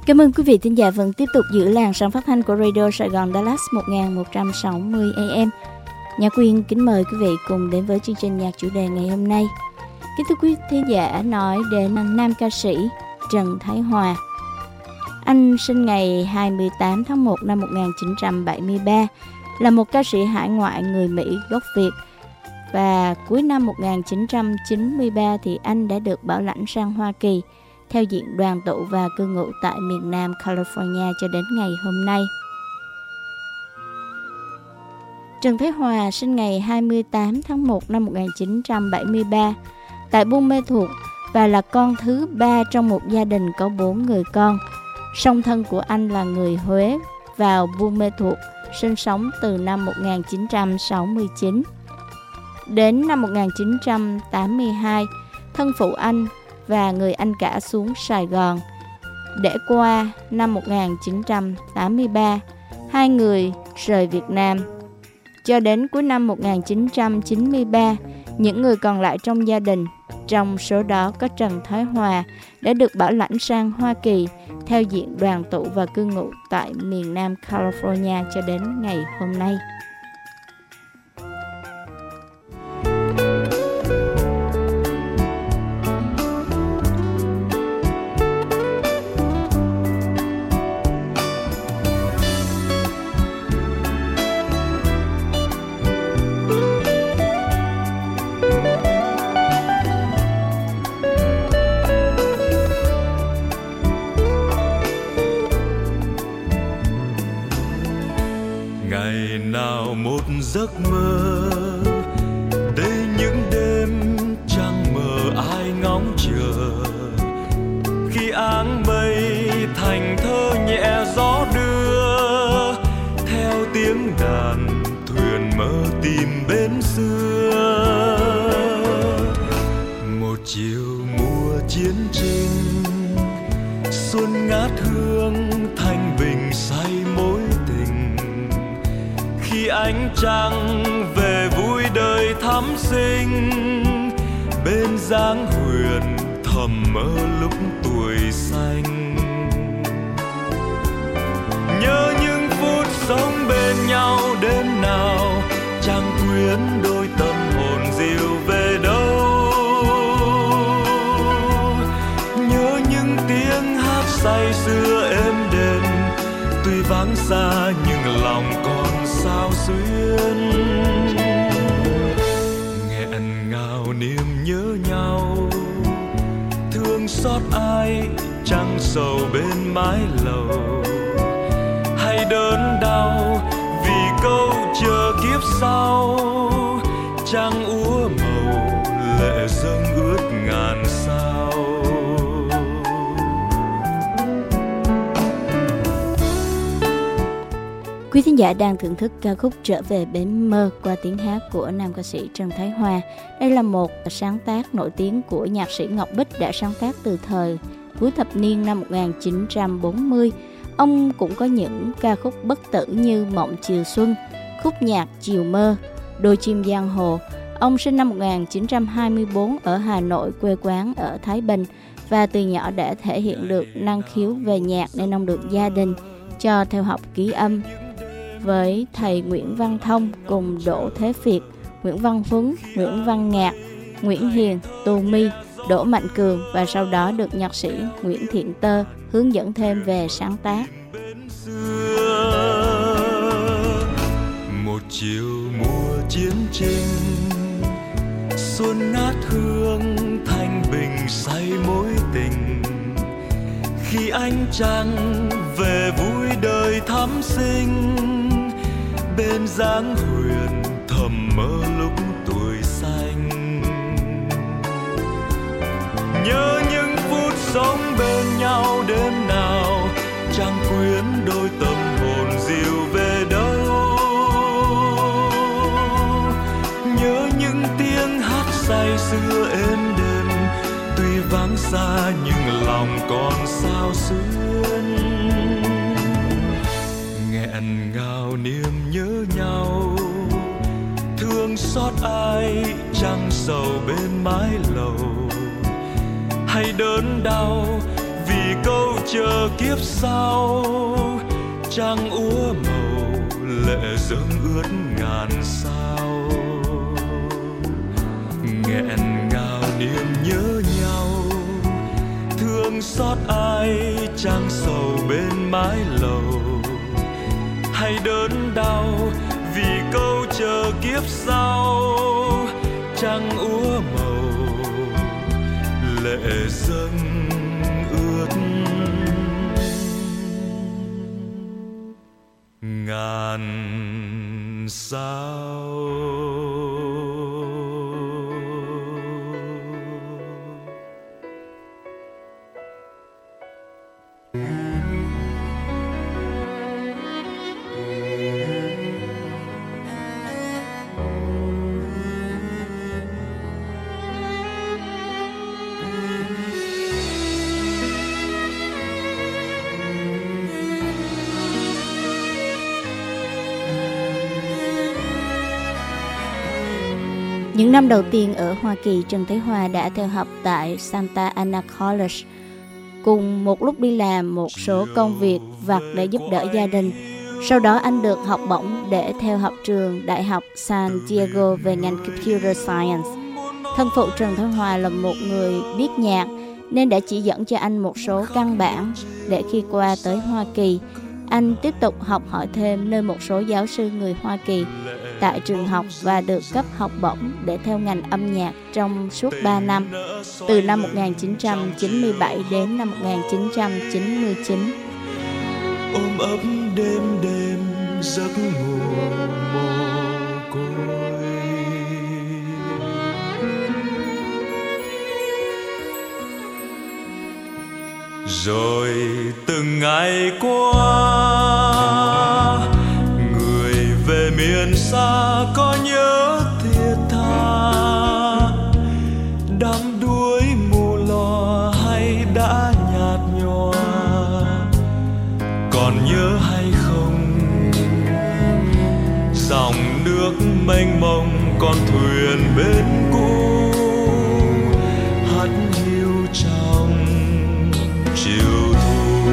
Cảm ơn quý vị thính giả vẫn tiếp tục giữ làn sóng phát thanh của Radio Sài Gòn Dallas 1160 AM. Nhã Quyên kính mời quý vị cùng đến với chương trình nhạc chủ đề ngày hôm nay. Kính thưa quý thính giả, nói đến nam ca sĩ Trần Thái Hòa. Anh sinh ngày 28 tháng 1 năm 1973, là một ca sĩ hải ngoại người Mỹ gốc Việt. Và cuối năm 1993 thì anh đã được bảo lãnh sang Hoa Kỳ, theo diện đoàn tụ và cư ngụ tại miền Nam California cho đến ngày hôm nay. Trần Thái Hòa sinh ngày 28 tháng 1 năm 1973 tại Buôn Mê Thuột và là con thứ 3 trong một gia đình có 4 người con. Song thân của anh là người Huế, vào Buôn Mê Thuột, sinh sống từ năm 1969. Đến năm 1982, thân phụ anh và người anh cả xuống Sài Gòn. Để qua năm 1983, hai người rời Việt Nam. Cho đến cuối năm 1993, những người còn lại trong gia đình, trong số đó có Trần Thái Hòa, đã được bảo lãnh sang Hoa Kỳ theo diện đoàn tụ và cư ngụ tại miền Nam California cho đến ngày hôm nay. Giấc mơ đây những đêm trăng mờ ai ngóng chờ, khi áng mây thành thơ nhẹ gió đưa, theo tiếng đàn thuyền mơ tìm bến xưa. Một chiều mùa chiến tranh, xuân ngát hương thanh bình say mối tình, khi ánh trăng về vui đời thắm sinh, bên dáng huyền thầm mơ lúc tuổi xanh. Nhớ những phút sống bên nhau đêm nào, chẳng quyến đôi tâm hồn dịu về đâu. Nhớ những tiếng hát say sưa êm đềm, tuy vắng xa nhưng lòng còn sao xuyên. Nghẹn ngào niềm nhớ nhau, thương xót ai trăng sầu bên mái lầu, hay đớn đau vì câu chờ kiếp sau, trăng úa màu lệ dâng ướt ngàn sao. Quý thính giả đang thưởng thức ca khúc Trở về bến mơ qua tiếng hát của nam ca sĩ Trần Thái Hòa. Đây là một sáng tác nổi tiếng của nhạc sĩ Ngọc Bích, đã sáng tác từ thời cuối thập niên năm 1940. Ông cũng có những ca khúc bất tử như Mộng Chiều Xuân, Khúc Nhạc Chiều Mơ, Đôi Chim Giang Hồ. Ông sinh năm 1924 ở Hà Nội, quê quán ở Thái Bình, và từ nhỏ đã thể hiện được năng khiếu về nhạc nên ông được gia đình cho theo học ký âm với thầy Nguyễn Văn Thông cùng Đỗ Thế Việt, Nguyễn Văn Huấn, Nguyễn Văn Ngạc, Nguyễn Hiền, Tô My, Đỗ Mạnh Cường, và sau đó được nhạc sĩ Nguyễn Thiện Tơ hướng dẫn thêm về sáng tác. Một chiều mùa chiến tranh, xuân ngát hương thanh bình say mối tình, khi ánh trăng về vui đời thắm sinh, bên dáng huyền thầm mơ lúc tuổi xanh. Nhớ những phút sống bên nhau đêm nào, chẳng quyến đôi tâm hồn dịu về đâu. Nhớ những tiếng hát say sưa êm đềm, tuy vắng xa nhưng lòng còn sao xuyên. Nghẹn ngào niềm nhớ nhau, thương xót ai trăng sầu bên mái lầu, hay đớn đau vì câu chờ kiếp sau. Trăng úa màu lệ dâng ướt ngàn sao, nghẹn ngào niềm nhớ nhau, thương xót ai chẳng sầu bên mái lầu, hay đớn đau vì câu chờ kiếp sau. Trăng úa màu lệ dâng ướt ngàn sao. Những năm đầu tiên ở Hoa Kỳ, Trần Thế Hòa đã theo học tại Santa Ana College, cùng một lúc đi làm một số công việc vặt để giúp đỡ gia đình. Sau đó anh được học bổng để theo học trường Đại học San Diego về ngành Computer Science. Thân phụ Trần Thế Hòa là một người biết nhạc nên đã chỉ dẫn cho anh một số căn bản để khi qua tới Hoa Kỳ, anh tiếp tục học hỏi thêm nơi một số giáo sư người Hoa Kỳ tại trường học và được cấp học bổng để theo ngành âm nhạc trong suốt 3 năm, từ năm 1997 đến năm 1999. Ôm ấp đêm đêm giấc ngủ mồ côi, rồi từng ngày qua, người về miền xa có nhớ thiết tha, đắm đuối mù lòa hay đã nhạt nhòa, còn nhớ hay không dòng nước mênh mông con thuyền bên cũ hắt hiu trong chiều thu.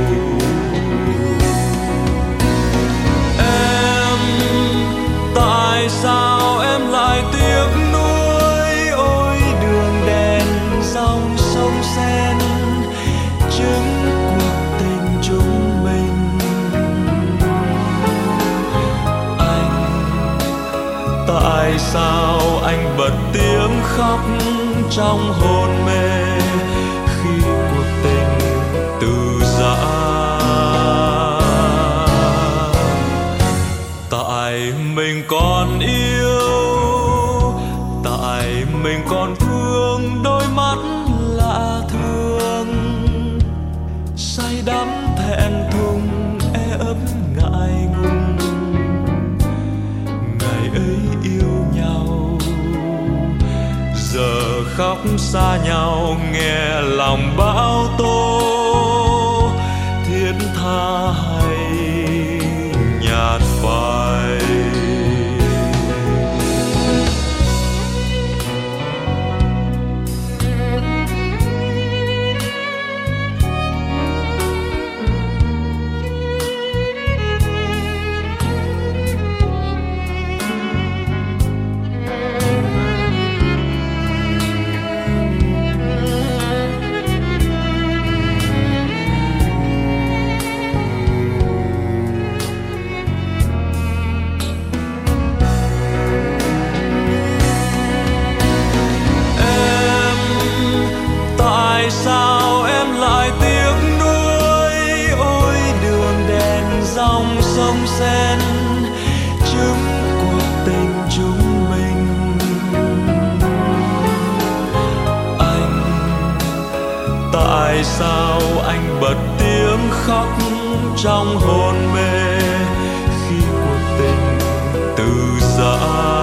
Em tại sao em lại tiếc nuối, ôi đường đèn dòng sông sen chứng cuộc tình chúng mình. Tại sao anh bật tiếng khóc trong hôn mê khi cuộc tình từ giã? Tại mình còn yêu, tại mình còn thương đôi mắt lạ thường, say đắm thẹn thùng e ấp ngại ngùng. Ngày ấy yêu nhau, giờ khóc xa nhau nghe lòng bão tố, thiết tha hay nhạt phai. Sao em lại tiếc nuối, ôi đường đèn dòng sông sen chứng cuộc tình chúng mình. Anh tại sao anh bật tiếng khóc trong hôn mê khi cuộc tình từ giã?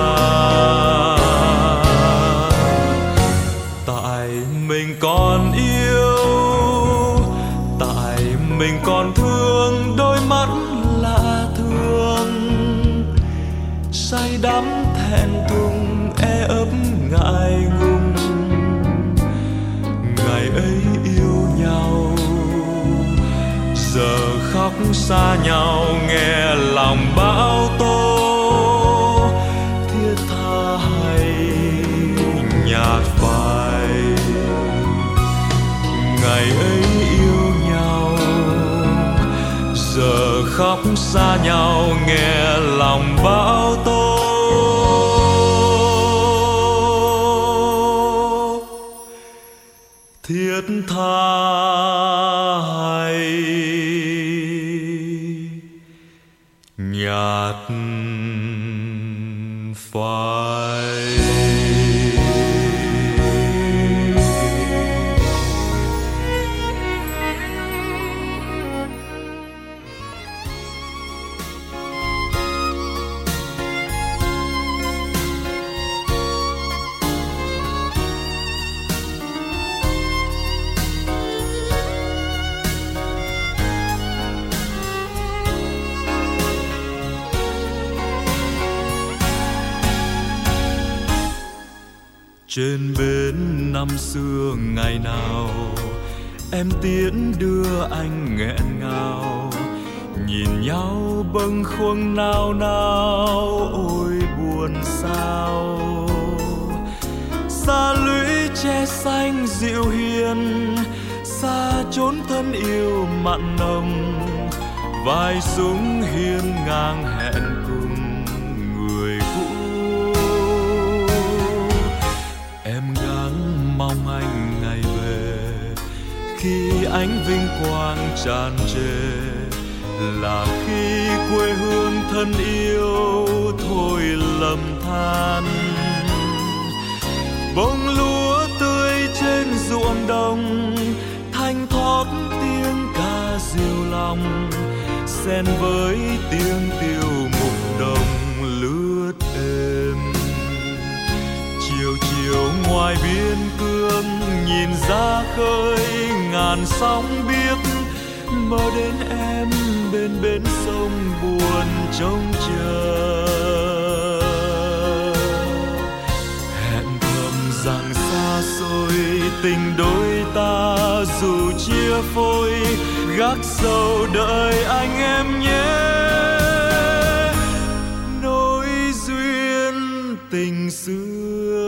Tại mình còn yêu, tại mình còn thương đôi mắt lạ thường, say đắm thẹn thùng e ấp ngại ngùng. Ngày ấy yêu nhau, xa nhau nghe lòng bão tố, thiết tha hay nhạt phai. Ngày ấy yêu nhau, giờ khóc xa nhau nghe lòng bão tố. Thiết tha hay nhạt phai. Trên bến năm xưa ngày nào em tiễn đưa anh nghẹn ngào, nhìn nhau bâng khuâng nao nao, ôi buồn sao. Xa lũy tre xanh dịu hiền, xa chốn thân yêu mặn nồng, vai súng hiên ngang hẹn cùng người cũ. Em gắng mong anh ngày về, khi ánh vinh quang tràn trề, là khi quê hương thân yêu thôi lầm than. Bông lúa tươi trên ruộng đồng, thanh thoát tiếng ca diều lòng, xen với tiếng tiêu mục đồng lướt êm. Chiều chiều ngoài biên cương nhìn ra khơi ngàn sóng biếc, mơ đến em bên bến sông buồn trông chờ. Hẹn thầm rằng xa xôi tình đôi ta dù chia phôi, gác sâu đợi anh em nhé. Nối duyên tình xưa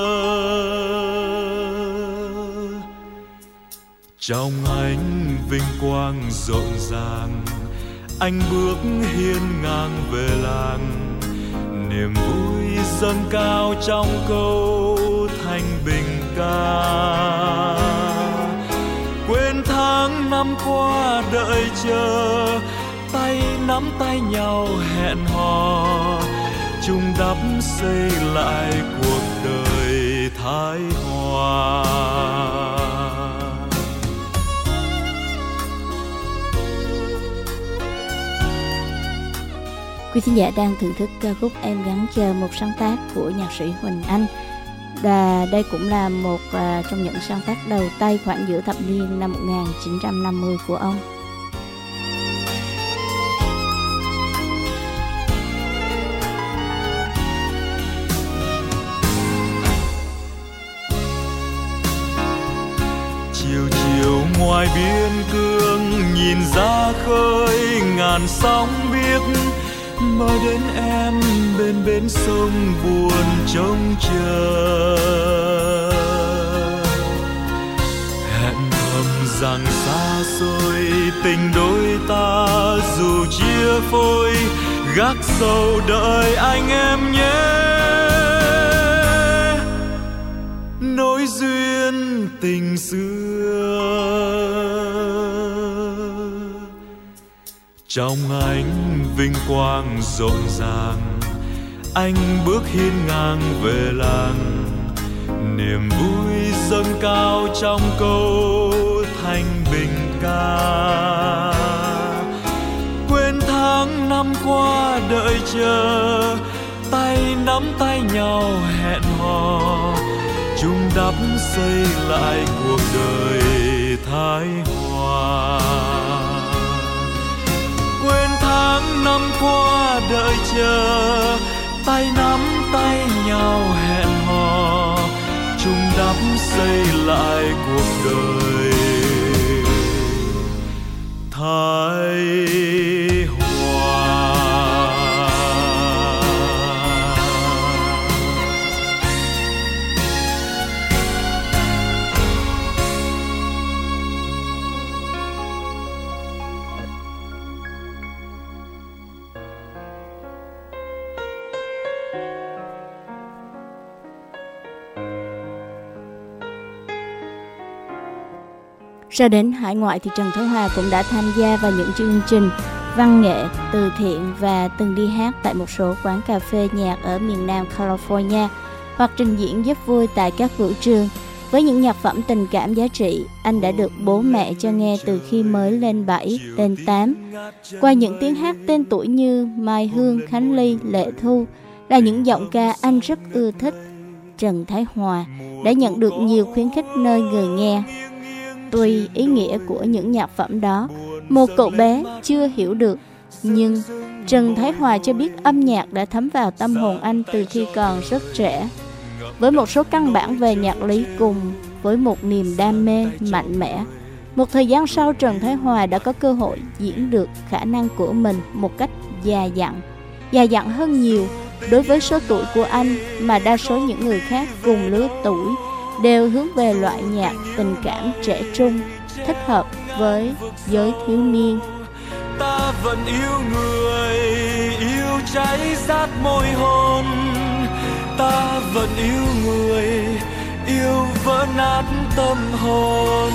trong ánh vinh quang rộn ràng, anh bước hiên ngang về làng. Niềm vui dâng cao trong câu thanh bình ca, quên tháng năm qua đợi chờ, tay nắm tay nhau hẹn hò, chung đắp xây lại cuộc đời thái hòa. Quý thính giả đang thưởng thức ca khúc Em Gắng Chờ, một sáng tác của nhạc sĩ Huỳnh Anh. Và đây cũng là một trong những sáng tác đầu tay khoảng giữa thập niên năm 1950 của ông. Chiều chiều ngoài biên cương nhìn ra khơi ngàn sóng biếc, mơ đến em bên bến sông buồn trông chờ. Hẹn thầm rằng xa xôi tình đôi ta dù chia phôi, gác sâu đợi anh em nhé. Nối duyên tình xưa trong ánh vinh quang rộn ràng, anh bước hiên ngang về làng. Niềm vui dâng cao trong câu thanh bình ca, quên tháng năm qua đợi chờ, tay nắm tay nhau hẹn hò, chung đắp xây lại cuộc đời thái hòa. Quên tháng năm qua đợi chờ, tay nắm tay nhau hẹn hò, chung đắp xây lại cuộc đời thái Sau đến hải ngoại thì Trần Thế Hòa cũng đã tham gia vào những chương trình văn nghệ, từ thiện và từng đi hát tại một số quán cà phê nhạc ở miền Nam California hoặc trình diễn giúp vui tại các vũ trường. Với những nhạc phẩm tình cảm giá trị, anh đã được bố mẹ cho nghe từ khi mới lên 7, lên 8. Qua những tiếng hát tên tuổi như Mai Hương, Khánh Ly, Lệ Thu là những giọng ca anh rất ưa thích. Trần Thái Hòa đã nhận được nhiều khuyến khích nơi người nghe. Tuy ý nghĩa của những nhạc phẩm đó một cậu bé chưa hiểu được, nhưng Trần Thái Hòa cho biết âm nhạc đã thấm vào tâm hồn anh từ khi còn rất trẻ. Với một số căn bản về nhạc lý cùng với một niềm đam mê mạnh mẽ, một thời gian sau Trần Thái Hòa đã có cơ hội diễn được khả năng của mình một cách già dặn hơn nhiều đối với số tuổi của anh mà đa số những người khác cùng lứa tuổi đều hướng về loại nhạc tình cảm trẻ trung, thích hợp với giới thiếu niên. Ta vẫn yêu người, yêu cháy rát môi hôn. Ta vẫn yêu người, yêu vỡ nát tâm hồn.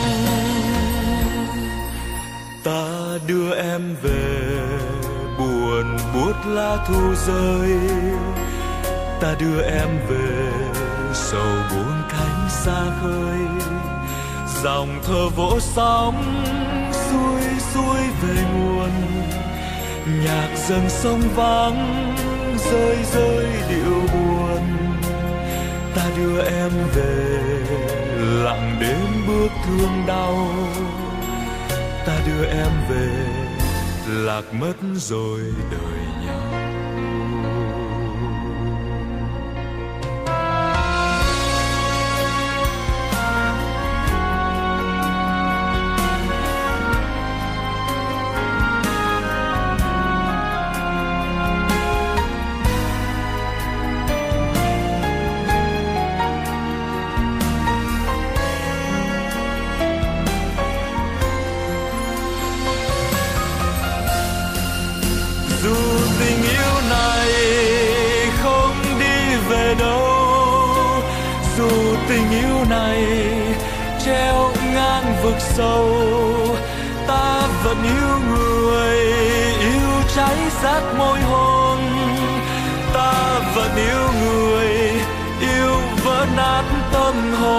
Ta đưa em về, buồn buốt lá thu rơi. Ta đưa em về, sầu buồn cánh xa khơi. Dòng thơ vỗ sóng, xuôi về nguồn. Nhạc dần sông vắng, rơi điệu buồn. Ta đưa em về, lặng đến bước thương đau. Ta đưa em về, lạc mất rồi đời nhau. Dù tình yêu này không đi về đâu, dù tình yêu này treo ngang vực sâu, ta vẫn yêu người, yêu cháy rát môi hôn. Ta vẫn yêu người, yêu vỡ nát tâm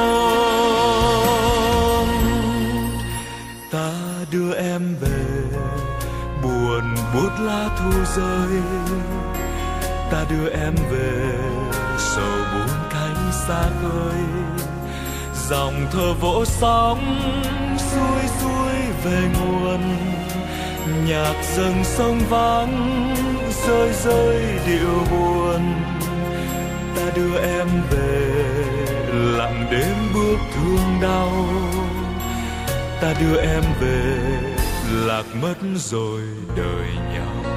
hồn. Ta đưa em về, buồn buốt lá thu rơi. Ta đưa em về, sầu buồn cánh xa khơi. Dòng thơ vỗ sóng, xuôi về nguồn. Nhạc dâng sông vắng, rơi điệu buồn. Ta đưa em về, lặng đến bước thương đau. Ta đưa em về, lạc mất rồi đời nhau.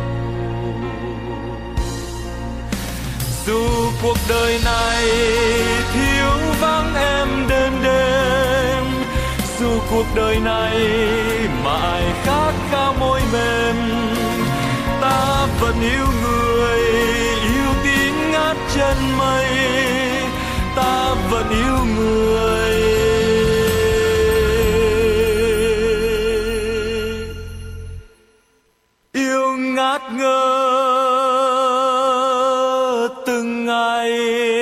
Dù cuộc đời này thiếu vắng em đêm, dù cuộc đời này mãi khát khao môi mềm, ta vẫn yêu người, yêu tiếng ngát chân mây. Ta vẫn yêu người, yêu ngát ngơ từng ngày.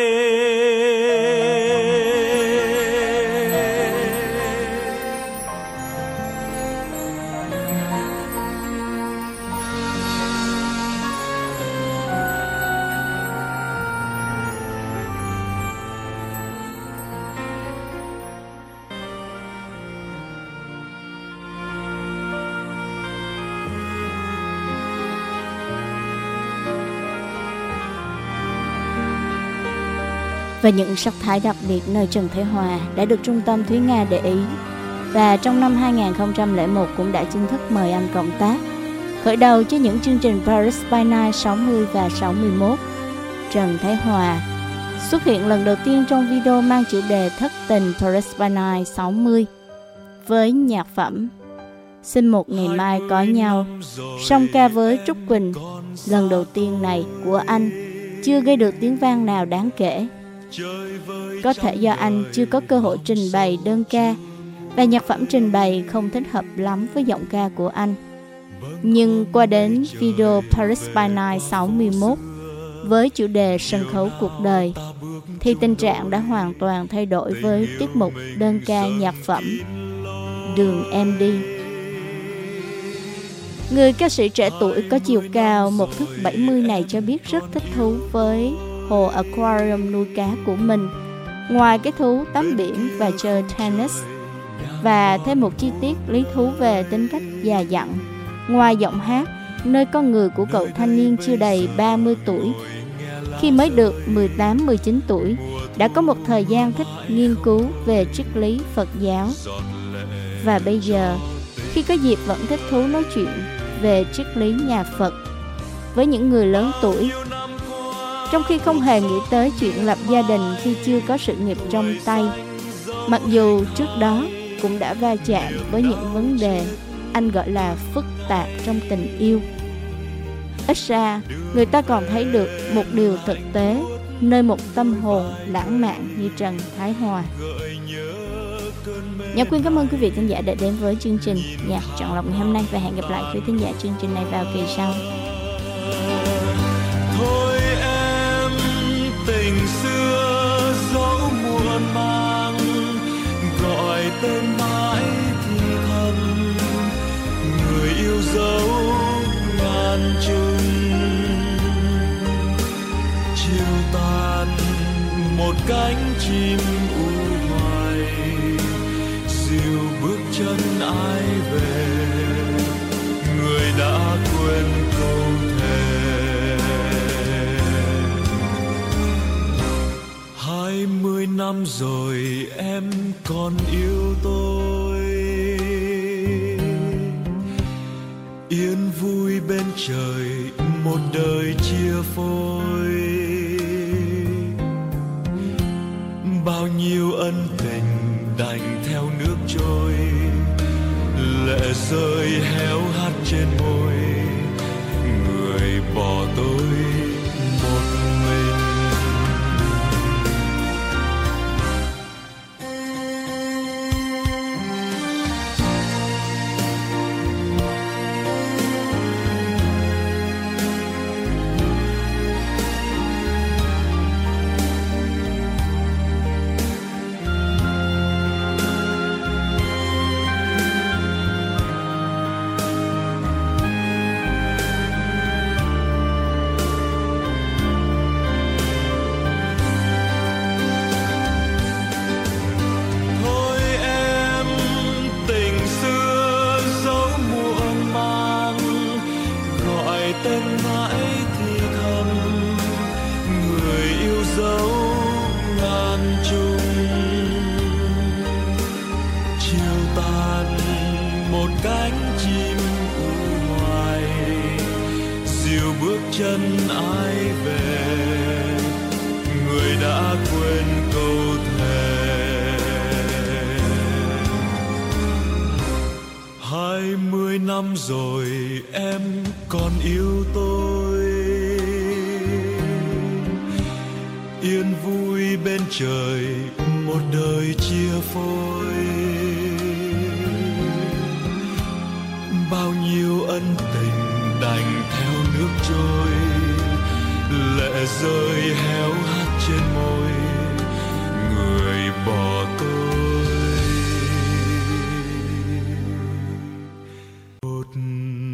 Và những sắc thái đặc biệt nơi Trần Thế Hòa đã được Trung tâm Thúy Nga để ý. Và trong năm 2001 cũng đã chính thức mời anh cộng tác, khởi đầu cho những chương trình Paris by Night 60 và 61. Trần Thế Hòa xuất hiện lần đầu tiên trong video mang chủ đề thất tình Paris by Night 60 với nhạc phẩm Xin một ngày mai có nhau, song ca với Trúc Quỳnh. Lần đầu tiên này của anh chưa gây được tiếng vang nào đáng kể. Có thể do anh chưa có cơ hội trình bày đơn ca, và nhạc phẩm trình bày không thích hợp lắm với giọng ca của anh. Nhưng qua đến video Paris by Night 61 với chủ đề sân khấu cuộc đời thì tình trạng đã hoàn toàn thay đổi với tiết mục đơn ca nhạc phẩm Đường Em Đi. Người ca sĩ trẻ tuổi có chiều cao 1m70 này cho biết rất thích thú với hồ aquarium nuôi cá của mình. Ngoài cái thú tắm biển và chơi tennis, và thêm một chi tiết lý thú về tính cách già dặn. Ngoài giọng hát, nơi con người của cậu thanh niên chưa đầy 30 tuổi, khi mới được 18-19 tuổi, đã có một thời gian thích nghiên cứu về triết lý Phật giáo. Và bây giờ, khi có dịp vẫn thích thú nói chuyện về triết lý nhà Phật với những người lớn tuổi, trong khi không hề nghĩ tới chuyện lập gia đình khi chưa có sự nghiệp trong tay. Mặc dù trước đó cũng đã va chạm với những vấn đề anh gọi là phức tạp trong tình yêu. Ít ra, người ta còn thấy được một điều thực tế nơi một tâm hồn lãng mạn như Trần Thái Hòa. Nhã Quyên cảm ơn quý vị khán giả đã đến với chương trình Nhạc Chọn Lọc ngày hôm nay, và hẹn gặp lại quý khán giả chương trình này vào kỳ sau. Thôi em, tình xưa dẫu muộn màng, gọi tên mãi thì thầm, người yêu dấu ngàn trùng. Chiều tàn một cánh chim u hoài, dìu bước chân ai về, người đã quên câu thề. 20 năm rồi em còn yêu tôi, yên vui bên trời một đời chia phôi. Bao nhiêu ân tình đành theo nước trôi, lệ rơi héo hắt trên môi, người bỏ tôi một mình. Tên mãi thì thầm, người yêu dấu ngàn trùng. Chiều tàn một cánh chim u hoài, dìu bước chân ai về, người đã quên câu thề. 20 năm rồi em còn yêu tôi, yên vui bên trời một đời chia phôi. Bao nhiêu ân tình đành theo nước trôi, lệ rơi héo hắt trên môi, người bỏ tôi một